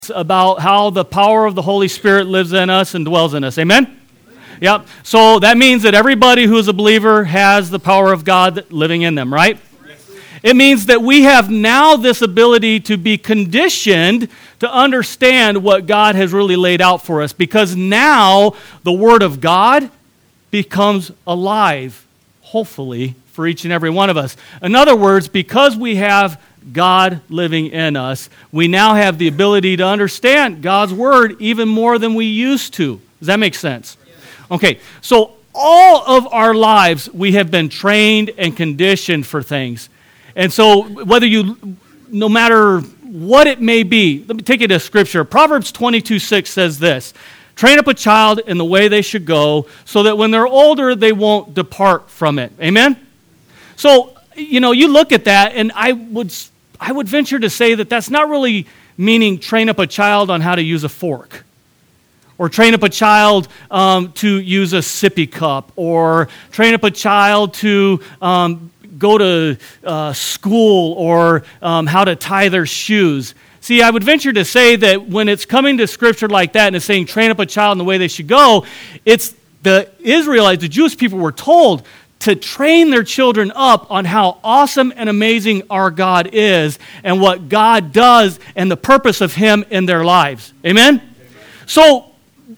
about how the power of the Holy Spirit lives in us and dwells in us. Amen? Yep. So that means that everybody who is a believer has the power of God living in them, right? It means that we have now this ability to be conditioned to understand what God has really laid out for us, because now the Word of God becomes alive, hopefully, for each and every one of us. In other words, because we have God living in us, we now have the ability to understand God's Word even more than we used to. Does that make sense? Okay, so all of our lives we have been trained and conditioned for things. And so no matter what it may be, let me take you to Scripture. Proverbs 22:6 says this: train up a child in the way they should go, so that when they're older, they won't depart from it. Amen? So, you look at that, and I would venture to say that that's not really meaning train up a child on how to use a fork, or train up a child to use a sippy cup, or train up a child to go to school, or how to tie their shoes. See, I would venture to say that when it's coming to Scripture like that and it's saying train up a child in the way they should go, it's the Israelites, the Jewish people, were told to train their children up on how awesome and amazing our God is and what God does and the purpose of Him in their lives. Amen? So,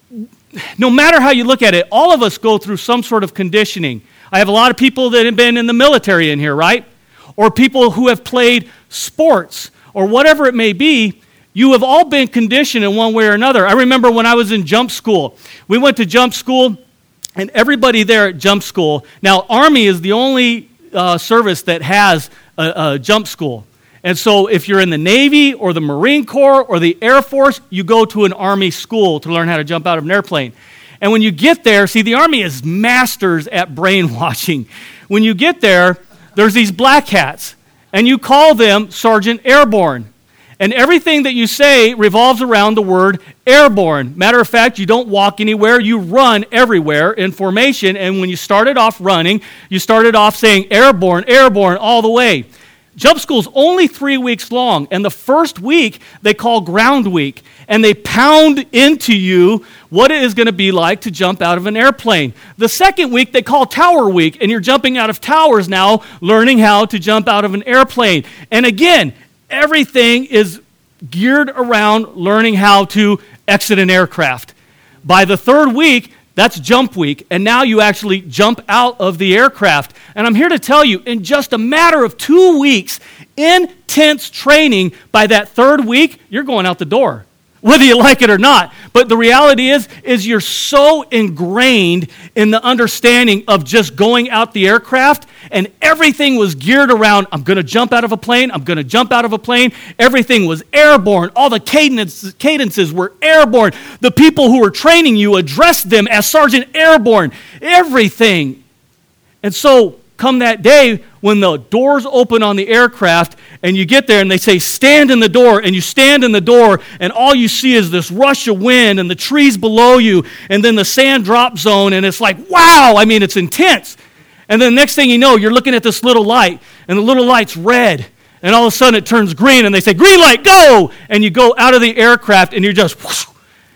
no matter how you look at it, all of us go through some sort of conditioning. I have a lot of people that have been in the military in here, right? Or people who have played sports, or whatever it may be. You have all been conditioned in one way or another. I remember when I was in jump school. We went to jump school, and everybody there at jump school, now Army is the only service that has a jump school. And so if you're in the Navy or the Marine Corps or the Air Force, you go to an Army school to learn how to jump out of an airplane. And when you get there, see, the Army is masters at brainwashing. When you get there, there's these black hats, and you call them Sergeant Airborne. And everything that you say revolves around the word airborne. Matter of fact, you don't walk anywhere, you run everywhere in formation. And when you started off running, you started off saying airborne, airborne, all the way. Jump school's only 3 weeks long, and the first week they call ground week, and they pound into you what it is going to be like to jump out of an airplane. The second week they call tower week, and you're jumping out of towers now, learning how to jump out of an airplane. And again, everything is geared around learning how to exit an aircraft. By the third week, that's jump week, and now you actually jump out of the aircraft. And I'm here to tell you, in just a matter of 2 weeks, intense training, by that third week, you're going out the door, whether you like it or not. But the reality is you're so ingrained in the understanding of just going out the aircraft, and everything was geared around, I'm going to jump out of a plane, I'm going to jump out of a plane. Everything was airborne. All the cadences were airborne. The people who were training you addressed them as Sergeant Airborne. Everything. And so, come that day when the doors open on the aircraft and you get there and they say, stand in the door, and you stand in the door and all you see is this rush of wind and the trees below you and then the sand drop zone, and it's like, wow, I mean, it's intense. And then the next thing you know, you're looking at this little light, and the little light's red, and all of a sudden it turns green, and they say, green light, go! And you go out of the aircraft, and you're just, whoosh.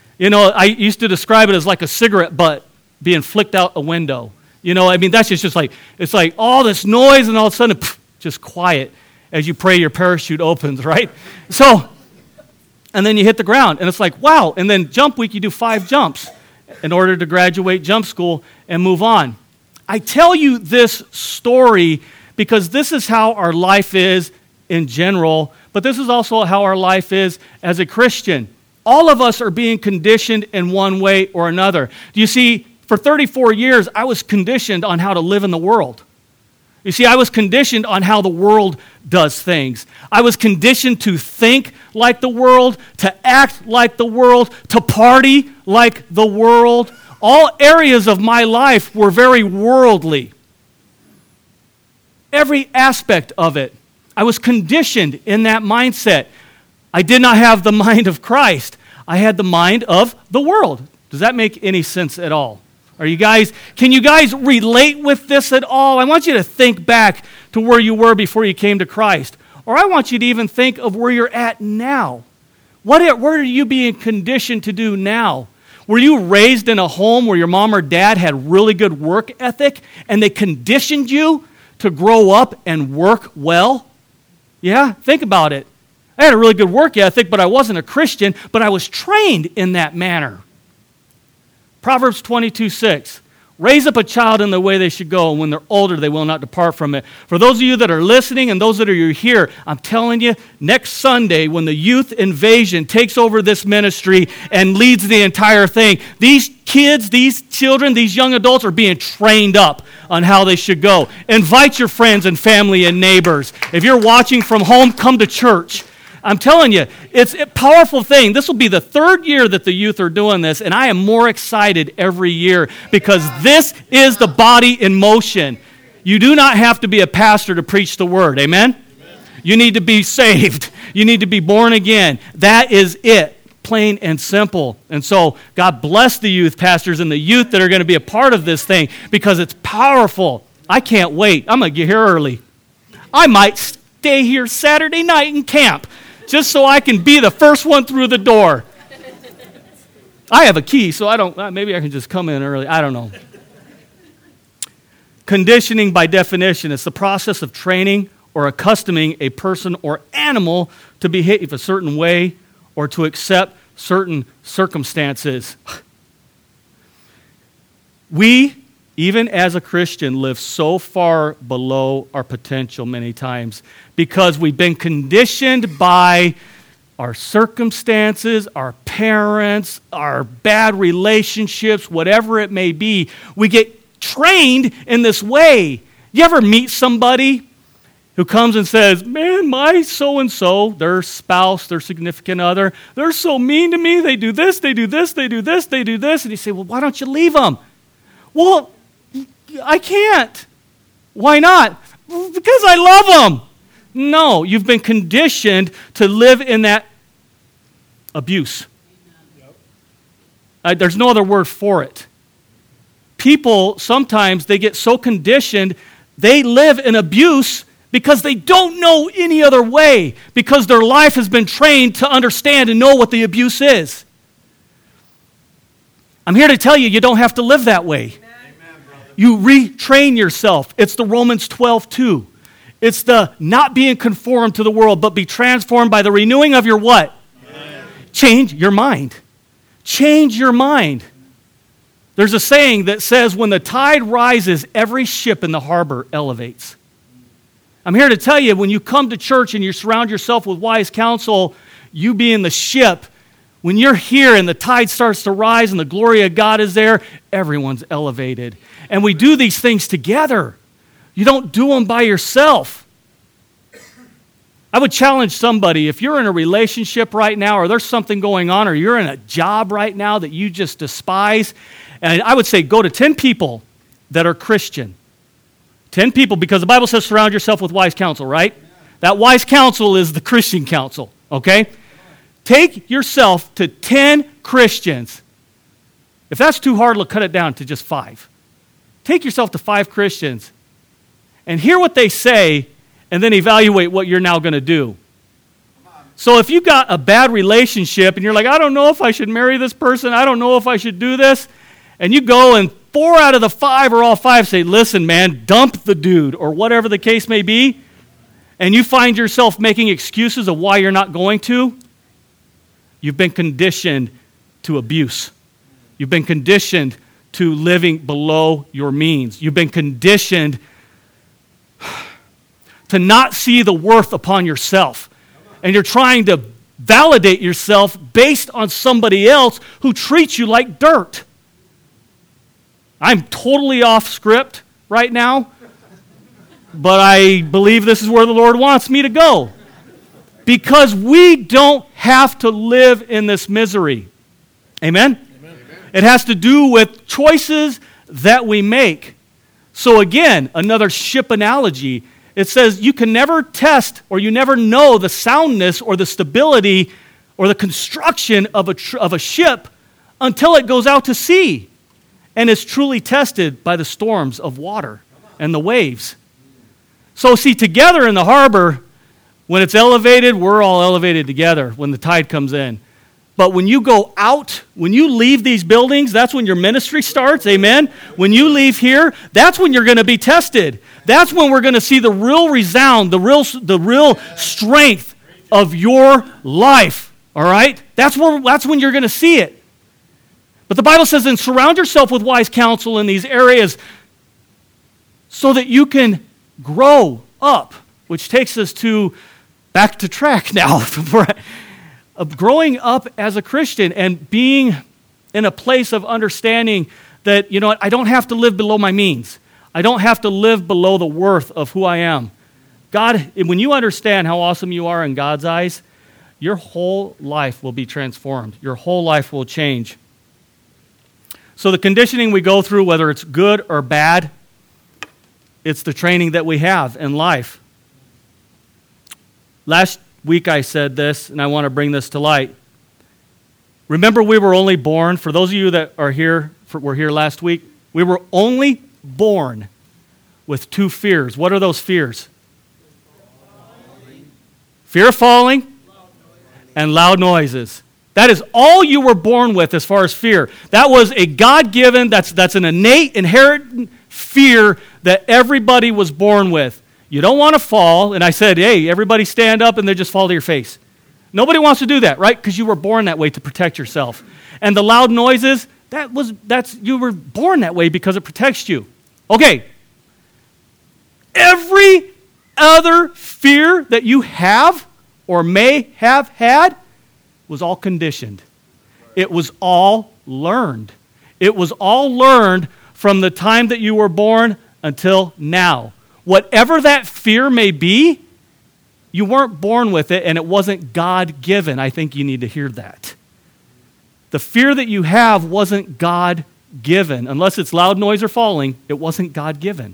I used to describe it as like a cigarette butt being flicked out a window. That's just like, it's like all this noise, and all of a sudden, just quiet as you pray your parachute opens, right? So, and then you hit the ground, and it's like, wow. And then jump week, you do 5 jumps in order to graduate jump school and move on. I tell you this story because this is how our life is in general, but this is also how our life is as a Christian. All of us are being conditioned in one way or another. Do you see, for 34 years, I was conditioned on how to live in the world. You see, I was conditioned on how the world does things. I was conditioned to think like the world, to act like the world, to party like the world. All areas of my life were very worldly. Every aspect of it. I was conditioned in that mindset. I did not have the mind of Christ. I had the mind of the world. Does that make any sense at all? Can you guys relate with this at all? I want you to think back to where you were before you came to Christ. Or I want you to even think of where you're at now. What are you being conditioned to do now? Were you raised in a home where your mom or dad had really good work ethic and they conditioned you to grow up and work well? Yeah, think about it. I had a really good work ethic, but I wasn't a Christian, but I was trained in that manner. Proverbs 22:6. Raise up a child in the way they should go, and when they're older, they will not depart from it. For those of you that are listening and those that are here, I'm telling you, next Sunday, when the youth invasion takes over this ministry and leads the entire thing, these kids, these children, these young adults are being trained up on how they should go. Invite your friends and family and neighbors. If you're watching from home, come to church. I'm telling you, it's a powerful thing. This will be the third year that the youth are doing this, and I am more excited every year because this is the body in motion. You do not have to be a pastor to preach the word. Amen? You need to be saved. You need to be born again. That is it, plain and simple. And so God bless the youth pastors and the youth that are going to be a part of this thing because it's powerful. I can't wait. I'm going to get here early. I might stay here Saturday night in camp, just so I can be the first one through the door. I have a key, so maybe I can just come in early. I don't know. Conditioning, by definition, is the process of training or accustoming a person or animal to behave a certain way or to accept certain circumstances. We, even as a Christian, live so far below our potential many times because we've been conditioned by our circumstances, our parents, our bad relationships, whatever it may be. We get trained in this way. You ever meet somebody who comes and says, man, my so-and-so, their spouse, their significant other, they're so mean to me. They do this, they do this, they do this, they do this. And you say, well, why don't you leave them? Well, I can't. Why not? Because I love them. No, you've been conditioned to live in that abuse. There's no other word for it. People, sometimes they get so conditioned, they live in abuse because they don't know any other way, because their life has been trained to understand and know what the abuse is. I'm here to tell you, you don't have to live that way. You retrain yourself. It's the Romans 12:2. It's the not being conformed to the world, but be transformed by the renewing of your what? Amen. Change your mind. Change your mind. There's a saying that says, when the tide rises, every ship in the harbor elevates. I'm here to tell you, when you come to church and you surround yourself with wise counsel, you being the ship, when you're here and the tide starts to rise and the glory of God is there, everyone's elevated. And we do these things together. You don't do them by yourself. I would challenge somebody, if you're in a relationship right now, or there's something going on, or you're in a job right now that you just despise, and I would say go to 10 people that are Christian. 10 people, because the Bible says surround yourself with wise counsel, right? That wise counsel is the Christian counsel, okay? Take yourself to 10 Christians. If that's too hard, cut it down to just 5. Take yourself to 5 Christians and hear what they say, and then evaluate what you're now going to do. So if you've got a bad relationship and you're like, I don't know if I should marry this person, I don't know if I should do this, and you go and 4 out of the 5 or all 5 say, listen, man, dump the dude, or whatever the case may be, and you find yourself making excuses of why you're not going to, you've been conditioned to abuse. You've been conditioned to living below your means. You've been conditioned to not see the worth upon yourself. And you're trying to validate yourself based on somebody else who treats you like dirt. I'm totally off script right now, but I believe this is where the Lord wants me to go. Because we don't have to live in this misery. Amen? Amen. It has to do with choices that we make. So again, another ship analogy. It says you can never test or you never know the soundness or the stability or the construction of a ship until it goes out to sea and is truly tested by the storms of water and the waves. So see, together in the harbor, When it's elevated, we're all elevated together when the tide comes in. But when you go out, when you leave these buildings, that's when your ministry starts, amen? When you leave here, that's when you're going to be tested. That's when we're going to see the real resound, the real strength of your life, all right? That's when you're going to see it. But the Bible says, and surround yourself with wise counsel in these areas so that you can grow up, which takes us back to track now. Of growing up as a Christian and being in a place of understanding that, you know what, I don't have to live below my means. I don't have to live below the worth of who I am. God, when you understand how awesome you are in God's eyes, your whole life will be transformed. Your whole life will change. So the conditioning we go through, whether it's good or bad, it's the training that we have in life. Last week I said this, and I want to bring this to light. Remember, we were only born, for those of you that are here, were here last week, we were only born with two fears. What are those fears? Fear of falling and loud noises. That is all you were born with as far as fear. That was a God-given, that's an innate, inherent fear that everybody was born with. You don't want to fall, and I said, hey, everybody stand up and they just fall to your face. Nobody wants to do that, right? Because you were born that way to protect yourself. And the loud noises, you were born that way because it protects you. Okay. Every other fear that you have or may have had was all conditioned. It was all learned. It was all learned from the time that you were born until now. Whatever that fear may be, you weren't born with it and it wasn't God-given. I think you need to hear that. The fear that you have wasn't God-given. Unless it's loud noise or falling, it wasn't God-given.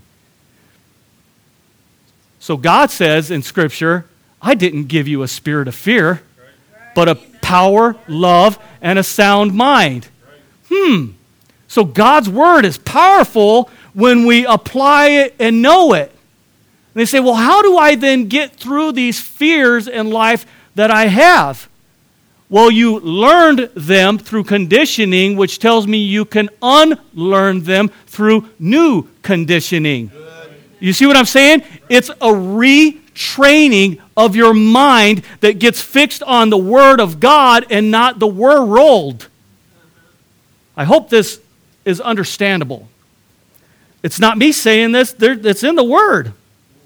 So God says in Scripture, I didn't give you a spirit of fear, but a power, love, and a sound mind. So God's word is powerful when we apply it and know it. And they say, well, how do I then get through these fears in life that I have? Well, you learned them through conditioning, which tells me you can unlearn them through new conditioning. You see what I'm saying? It's a retraining of your mind that gets fixed on the Word of God and not the world. I hope this is understandable. It's not me saying this, it's in the Word.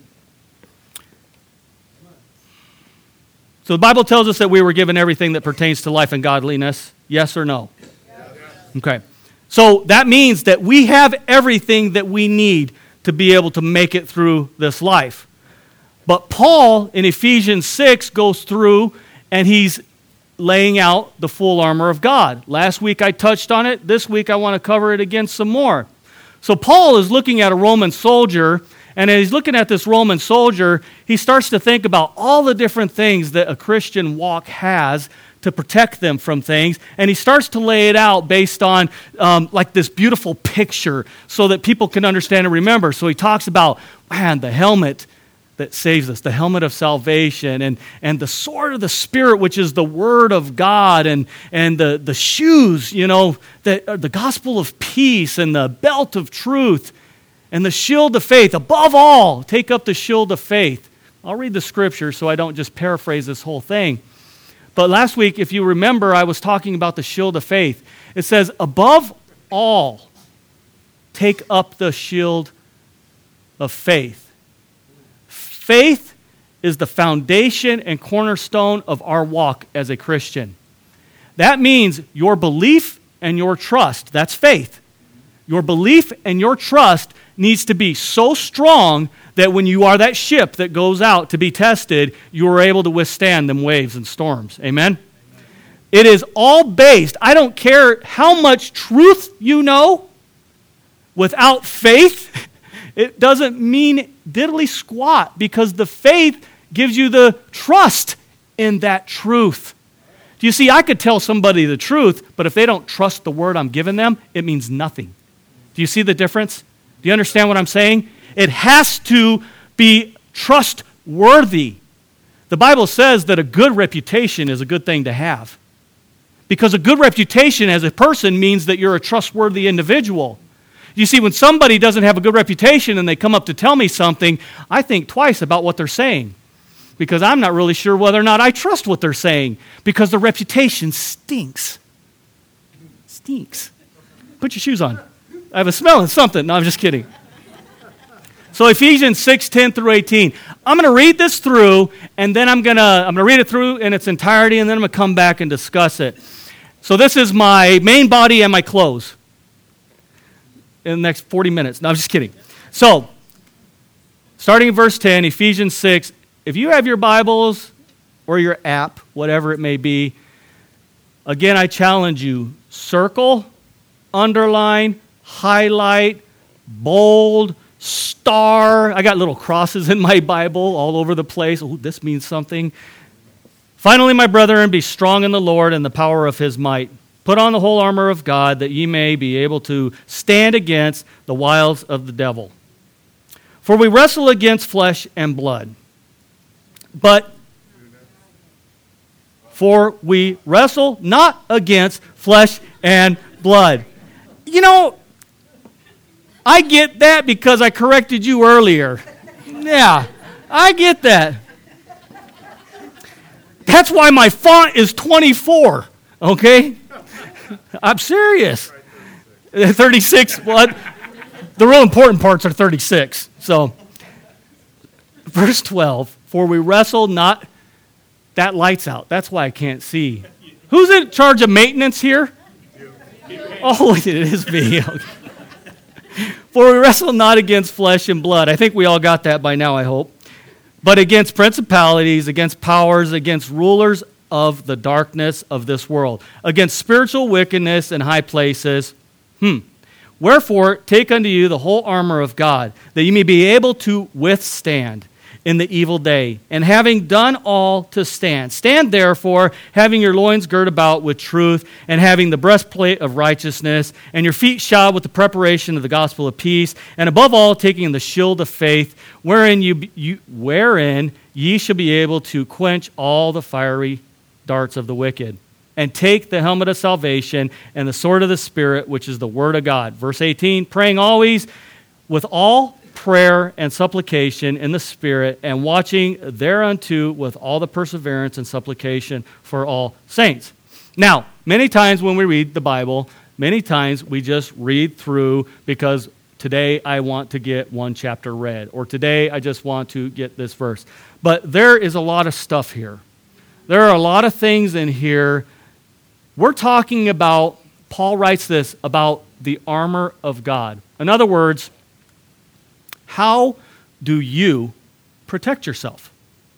So the Bible tells us that we were given everything that pertains to life and godliness. Yes or no? Yes. Okay. So that means that we have everything that we need to be able to make it through this life. But Paul in Ephesians 6 goes through and he's laying out the full armor of God. Last week I touched on it. This week I want to cover it again some more. So Paul is looking at a Roman soldier, and as he's looking at this Roman soldier, he starts to think about all the different things that a Christian walk has to protect them from things, and he starts to lay it out based on like this beautiful picture so that people can understand and remember. So he talks about, the helmet that saves us, the helmet of salvation, and the sword of the Spirit, which is the Word of God, and the shoes, that are the gospel of peace, and the belt of truth, and the shield of faith. Above all, take up the shield of faith. I'll read the scripture so I don't just paraphrase this whole thing. But last week, if you remember, I was talking about the shield of faith. It says, above all, take up the shield of faith. Faith is the foundation and cornerstone of our walk as a Christian. That means your belief and your trust. That's faith. Your belief and your trust needs to be so strong that when you are that ship that goes out to be tested, you are able to withstand them waves and storms. Amen? It is all based, I don't care how much truth you know, without faith, it doesn't mean diddly squat, because the faith gives you the trust in that truth. Do you see, I could tell somebody the truth, but if they don't trust the word I'm giving them, it means nothing. Do you see the difference? Do you understand what I'm saying? It has to be trustworthy. The Bible says that a good reputation is a good thing to have. Because a good reputation as a person means that you're a trustworthy individual. You see, when somebody doesn't have a good reputation and they come up to tell me something, I think twice about what they're saying. Because I'm not really sure whether or not I trust what they're saying. Because the reputation stinks. Stinks. Put your shoes on. I have a smell of something. No, I'm just kidding. So Ephesians 6:10 through 18. I'm going to read this through, and then I'm going to read it through in its entirety, and then I'm going to come back and discuss it. So this is my main body and my clothes in the next 40 minutes. No, I'm just kidding. So, starting in verse 10, Ephesians 6. If you have your Bibles or your app, whatever it may be, again, I challenge you, circle, underline, highlight, bold, star. I got little crosses in my Bible all over the place. Oh, this means something. Finally, my brethren, be strong in the Lord and the power of his might. Put on the whole armor of God, that ye may be able to stand against the wiles of the devil. For we wrestle against flesh and blood. For we wrestle not against flesh and blood. You know, I get that because I corrected you earlier. Yeah, I get that. That's why my font is 24, okay? I'm serious. 36, well, the real important parts are 36. So, verse 12, for we wrestle not, that light's out. That's why I can't see. Who's in charge of maintenance here? Oh, it is me. For we wrestle not against flesh and blood. I think we all got that by now, I hope. But against principalities, against powers, against rulers of the darkness of this world, against spiritual wickedness in high places. Wherefore, take unto you the whole armor of God, that ye may be able to withstand in the evil day, and having done all to stand. Stand therefore, having your loins girt about with truth, and having the breastplate of righteousness, and your feet shod with the preparation of the gospel of peace, and above all, taking the shield of faith, wherein ye shall be able to quench all the fiery darts of the wicked, and take the helmet of salvation and the sword of the Spirit, which is the word of God. Verse 18, praying always with all prayer and supplication in the Spirit, and watching thereunto with all the perseverance and supplication for all saints. Now, many times when we read the Bible, many times we just read through because today I want to get one chapter read, or today I just want to get this verse. But there is a lot of stuff here. There are a lot of things in here. We're talking about, Paul writes this, about the armor of God. In other words, how do you protect yourself?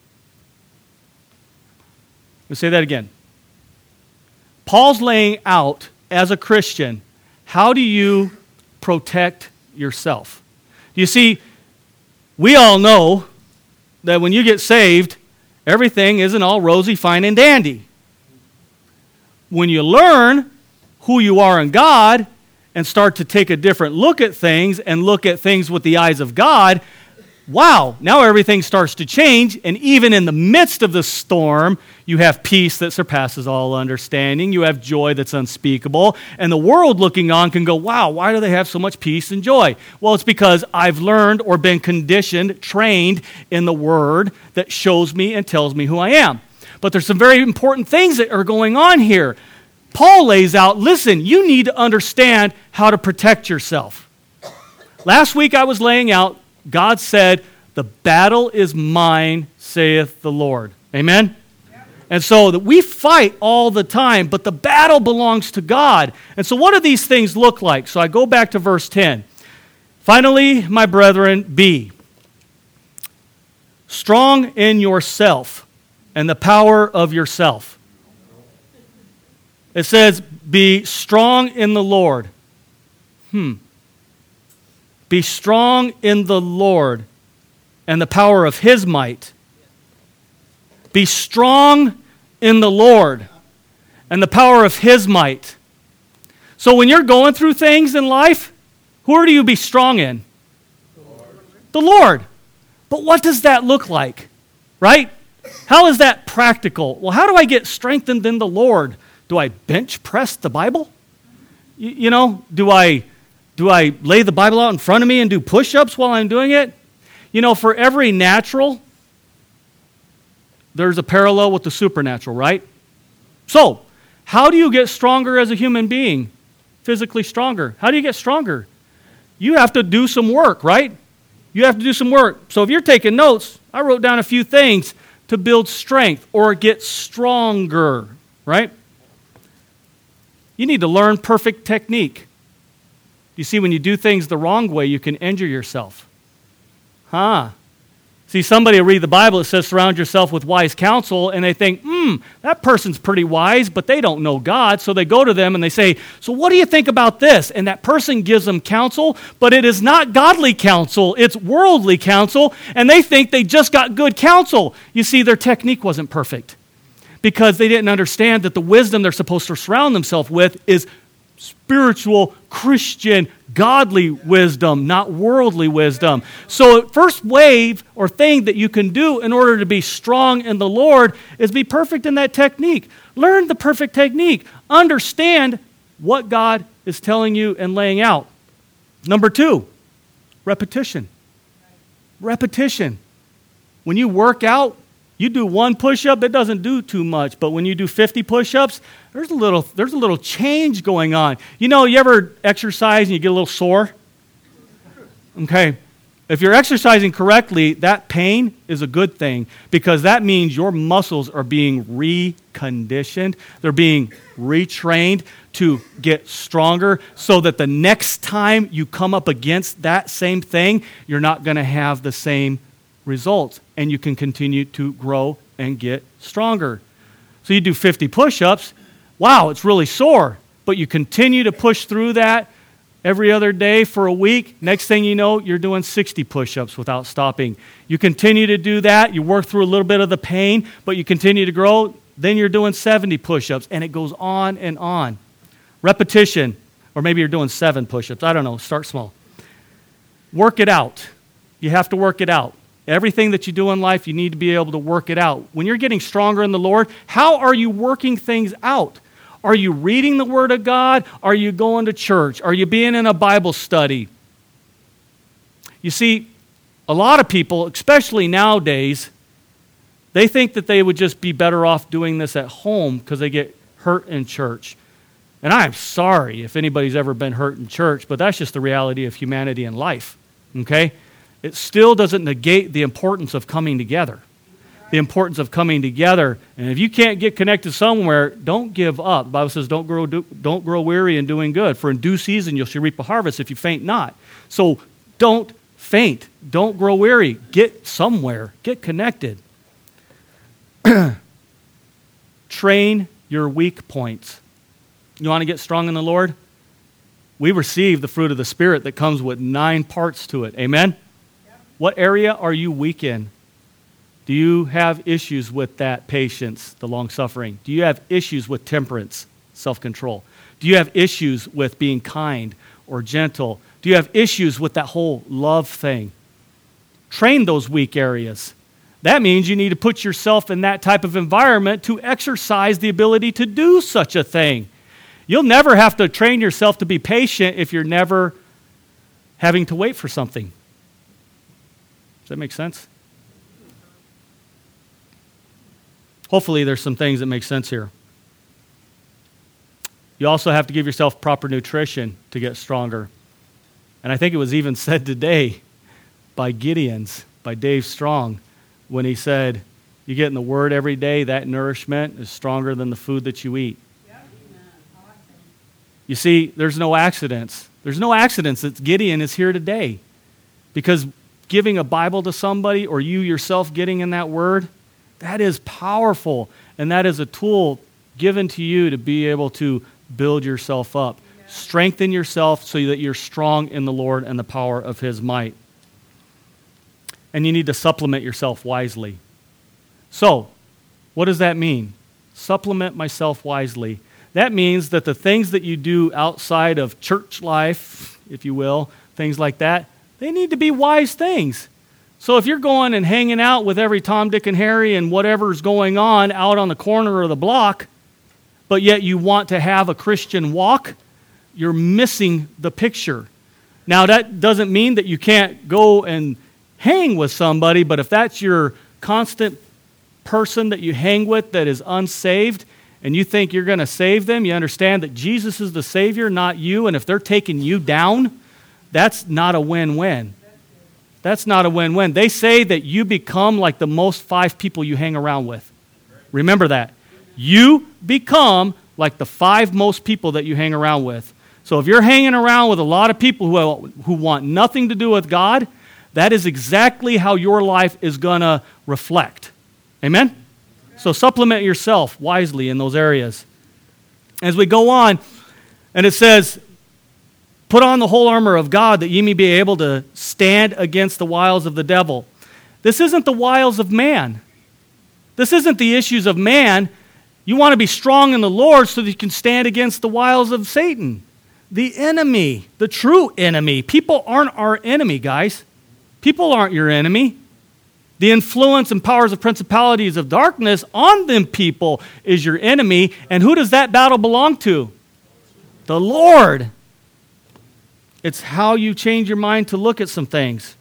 Let me say that again. Paul's laying out, as a Christian, how do you protect yourself? You see, we all know that when you get saved, everything isn't all rosy, fine, and dandy. When you learn who you are in God and start to take a different look at things and look at things with the eyes of God, wow, now everything starts to change, and even in the midst of the storm, you have peace that surpasses all understanding. You have joy that's unspeakable, and the world looking on can go, wow, why do they have so much peace and joy? Well, it's because I've learned or been conditioned, trained in the Word that shows me and tells me who I am. But there's some very important things that are going on here. Paul lays out, listen, you need to understand how to protect yourself. Last week I was laying out, God said, the battle is mine, saith the Lord. Amen? Yep. And so that we fight all the time, but the battle belongs to God. And so what do these things look like? So I go back to verse 10. Finally, my brethren, be strong in yourself and the power of yourself. It says, be strong in the Lord. Be strong in the Lord and the power of his might. Be strong in the Lord and the power of his might. So when you're going through things in life, who do you be strong in? The Lord. The Lord. But what does that look like? Right? How is that practical? Well, how do I get strengthened in the Lord? Do I bench press the Bible? Do I lay the Bible out in front of me and do push-ups while I'm doing it? For every natural, there's a parallel with the supernatural, right? So, how do you get stronger as a human being? Physically stronger. How do you get stronger? You have to do some work, right? You have to do some work. So if you're taking notes, I wrote down a few things to build strength or get stronger, right? You need to learn perfect technique. You see, when you do things the wrong way, you can injure yourself. See, somebody will read the Bible, it says surround yourself with wise counsel, and they think, that person's pretty wise, but they don't know God. So they go to them and they say, so what do you think about this? And that person gives them counsel, but it is not godly counsel, it's worldly counsel, and they think they just got good counsel. You see, their technique wasn't perfect because they didn't understand that the wisdom they're supposed to surround themselves with is spiritual, Christian, godly wisdom, not worldly wisdom. So first wave or thing that you can do in order to be strong in the Lord is be perfect in that technique. Learn the perfect technique. Understand what God is telling you and laying out. Number 2, repetition. Repetition. When you work out, you do one push-up, it doesn't do too much. But when you do 50 push-ups, there's a little change going on. You ever exercise and you get a little sore? Okay. If you're exercising correctly, that pain is a good thing because that means your muscles are being reconditioned. They're being retrained to get stronger so that the next time you come up against that same thing, you're not going to have the same results, and you can continue to grow and get stronger. So you do 50 push-ups. Wow, it's really sore, but you continue to push through that every other day for a week. Next thing you know, you're doing 60 push-ups without stopping. You continue to do that. You work through a little bit of the pain, but you continue to grow. Then you're doing 70 push-ups, and it goes on and on. Repetition, or maybe you're doing 7 push-ups. I don't know. Start small. Work it out. You have to work it out. Everything that you do in life, you need to be able to work it out. When you're getting stronger in the Lord, how are you working things out? Are you reading the Word of God? Are you going to church? Are you being in a Bible study? You see, a lot of people, especially nowadays, they think that they would just be better off doing this at home because they get hurt in church. And I'm sorry if anybody's ever been hurt in church, but that's just the reality of humanity and life, okay? It still doesn't negate the importance of coming together. The importance of coming together. And if you can't get connected somewhere, don't give up. The Bible says don't grow weary in doing good. For in due season you shall reap a harvest if you faint not. So don't faint. Don't grow weary. Get somewhere. Get connected. Train your weak points. You want to get strong in the Lord? We receive the fruit of the Spirit that comes with 9 parts to it. Amen? What area are you weak in? Do you have issues with that patience, the long-suffering? Do you have issues with temperance, self-control? Do you have issues with being kind or gentle? Do you have issues with that whole love thing? Train those weak areas. That means you need to put yourself in that type of environment to exercise the ability to do such a thing. You'll never have to train yourself to be patient if you're never having to wait for something. Does that make sense? Hopefully there's some things that make sense here. You also have to give yourself proper nutrition to get stronger. And I think it was even said today by Dave Strong, when he said, you get in the Word every day, that nourishment is stronger than the food that you eat. You see, there's no accidents. There's no accidents that Gideon is here today. Because giving a Bible to somebody or you yourself getting in that Word, that is powerful. And that is a tool given to you to be able to build yourself up. Yeah. Strengthen yourself so that you're strong in the Lord and the power of His might. And you need to supplement yourself wisely. So, what does that mean? Supplement myself wisely. That means that the things that you do outside of church life, if you will, things like that, they need to be wise things. So if you're going and hanging out with every Tom, Dick, and Harry and whatever's going on out on the corner of the block, but yet you want to have a Christian walk, you're missing the picture. Now, that doesn't mean that you can't go and hang with somebody, but if that's your constant person that you hang with that is unsaved, and you think you're going to save them, you understand that Jesus is the Savior, not you, and if they're taking you down, that's not a win-win. That's not a win-win. They say that you become like the most 5 people you hang around with. Remember that. You become like the 5 most people that you hang around with. So if you're hanging around with a lot of people who want nothing to do with God, that is exactly how your life is going to reflect. Amen? So supplement yourself wisely in those areas. As we go on, and it says, put on the whole armor of God that ye may be able to stand against the wiles of the devil. This isn't the wiles of man. This isn't the issues of man. You want to be strong in the Lord so that you can stand against the wiles of Satan. The enemy, the true enemy. People aren't our enemy, guys. People aren't your enemy. The influence and powers of principalities of darkness on them people is your enemy. And who does that battle belong to? The Lord. It's how you change your mind to look at some things.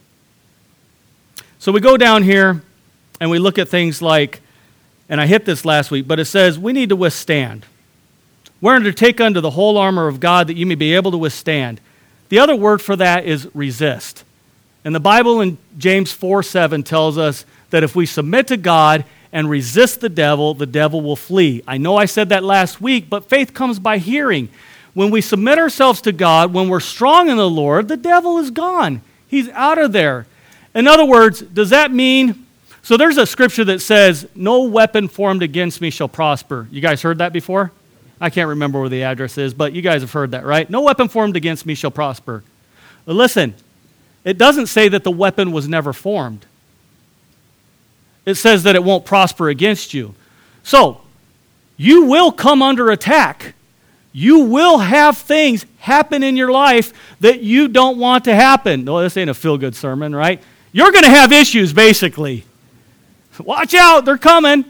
So we go down here and we look at things like, and I hit this last week, but it says we need to withstand. We're to take unto the whole armor of God that you may be able to withstand. The other word for that is resist. And the Bible in James 4:7 tells us that if we submit to God and resist the devil will flee. I know I said that last week, but faith comes by hearing. When we submit ourselves to God, when we're strong in the Lord, the devil is gone. He's out of there. In other words, does that mean, so there's a scripture that says, no weapon formed against me shall prosper. You guys heard that before? I can't remember where the address is, but you guys have heard that, right? No weapon formed against me shall prosper. But listen, it doesn't say that the weapon was never formed. It says that it won't prosper against you. So, you will come under attack. You will have things happen in your life that you don't want to happen. No, this ain't a feel-good sermon, right? You're going to have issues, basically. Watch out, they're coming.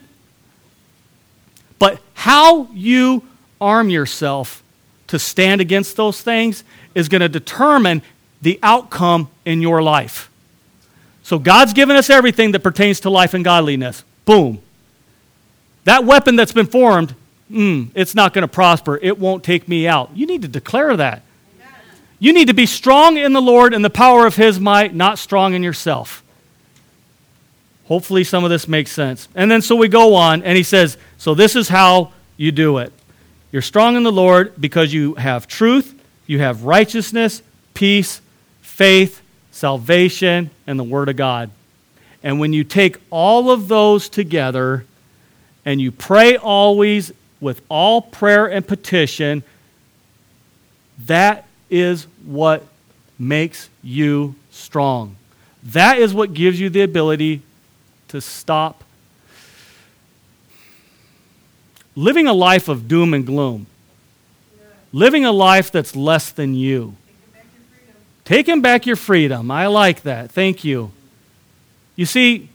But how you arm yourself to stand against those things is going to determine the outcome in your life. So God's given us everything that pertains to life and godliness. Boom. That weapon that's been formed, it's not going to prosper. It won't take me out. You need to declare that. You need to be strong in the Lord and the power of His might, not strong in yourself. Hopefully some of this makes sense. And then so we go on, and he says, so this is how you do it. You're strong in the Lord because you have truth, you have righteousness, peace, faith, salvation, and the Word of God. And when you take all of those together and you pray always with all prayer and petition, that is what makes you strong. That is what gives you the ability to stop living a life of doom and gloom. Living a life that's less than you. Taking back your freedom. I like that. Thank you. You see,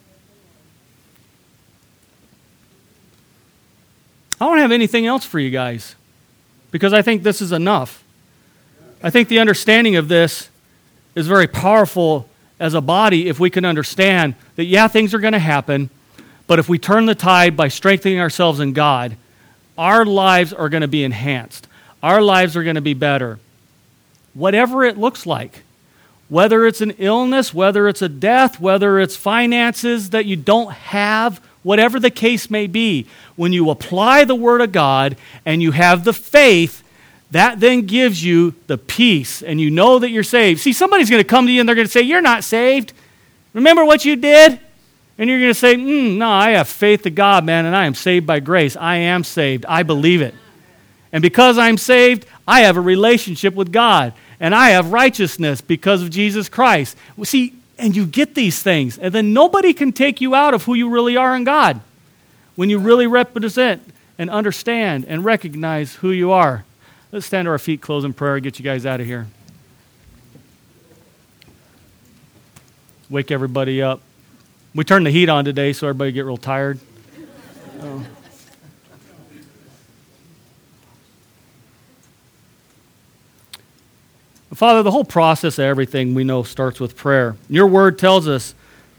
I don't have anything else for you guys because I think this is enough. I think the understanding of this is very powerful as a body if we can understand that, yeah, things are going to happen, but if we turn the tide by strengthening ourselves in God, our lives are going to be enhanced. Our lives are going to be better. Whatever it looks like, whether it's an illness, whether it's a death, whether it's finances that you don't have, whatever the case may be, when you apply the Word of God and you have the faith, that then gives you the peace and you know that you're saved. See, somebody's going to come to you and they're going to say, you're not saved. Remember what you did? And you're going to say, no, I have faith to God, man, and I am saved by grace. I am saved. I believe it. And because I'm saved, I have a relationship with God. And I have righteousness because of Jesus Christ. See, and you get these things. And then nobody can take you out of who you really are in God. When you really represent and understand and recognize who you are. Let's stand to our feet, close in prayer, and get you guys out of here. wake everybody up. We turned the heat on today so everybody get real tired. Father, the whole process of everything we know starts with prayer. Your word tells us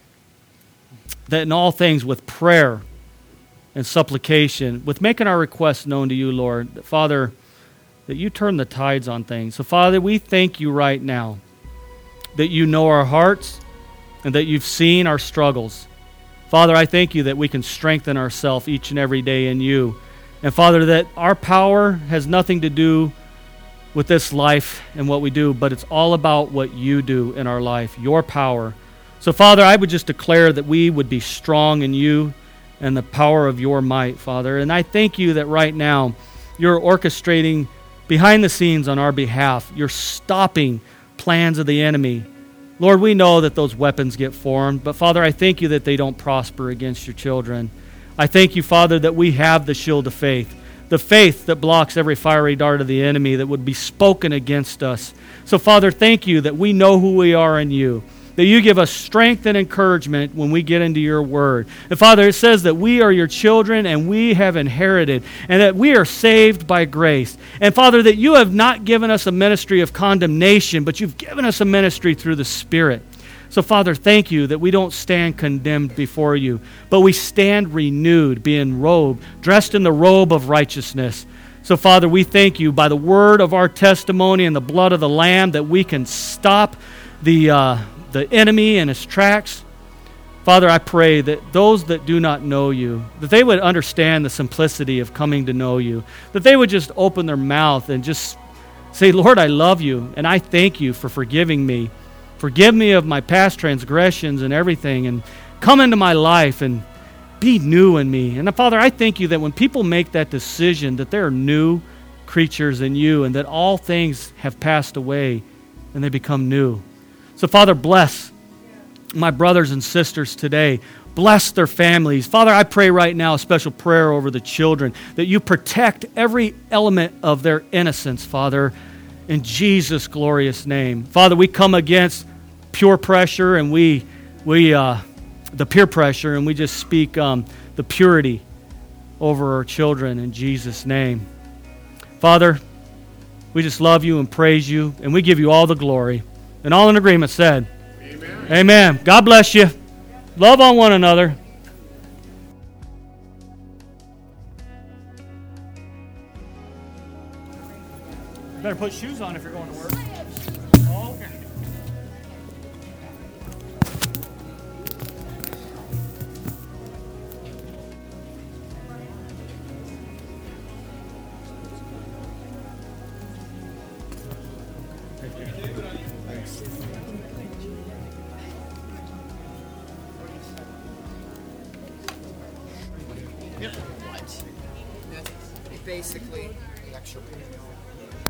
that in all things with prayer and supplication, with making our requests known to you, Lord, that, Father, that you turn the tides on things. So, Father, we thank you right now that you know our hearts and that you've seen our struggles. Father, I thank you that we can strengthen ourselves each and every day in you. And, Father, that our power has nothing to do with this life and what we do, but it's all about what you do in our life, your power. So, Father, I would just declare that we would be strong in you and the power of your might, Father. And I thank you that right now you're orchestrating behind the scenes on our behalf. You're stopping plans of the enemy. Lord, we know that those weapons get formed, but Father, I thank you that they don't prosper against your children. I thank you, Father, that we have the shield of faith, the faith that blocks every fiery dart of the enemy that would be spoken against us. So, Father, thank you that we know who we are in you, that you give us strength and encouragement when we get into your word. And, Father, it says that we are your children and we have inherited, and that we are saved by grace. And, Father, that you have not given us a ministry of condemnation, but you've given us a ministry through the Spirit. So, Father, thank you that we don't stand condemned before you, but we stand renewed, being robed, dressed in the robe of righteousness. So, Father, we thank you by the word of our testimony and the blood of the Lamb that we can stop the enemy in his tracks. Father, I pray that those that do not know you, that they would understand the simplicity of coming to know you, that they would just open their mouth and just say, Lord, I love you, and I thank you for forgiving me. Forgive me of my past transgressions and everything, and come into my life and be new in me. And Father, I thank you that when people make that decision, that they're new creatures in you, and that all things have passed away and they become new. So, Father, bless my brothers and sisters today. Bless their families. Father, I pray right now a special prayer over the children, that you protect every element of their innocence, Father, in Jesus' glorious name. Father, we come against pure pressure and the peer pressure, and we just speak the purity over our children in Jesus' name. Father, we just love you and praise you, and we give you all the glory. And all in agreement said, Amen. Amen. God bless you. Love on one another. You better put shoes on if you're going to work. Oh, okay. Basically, lecture.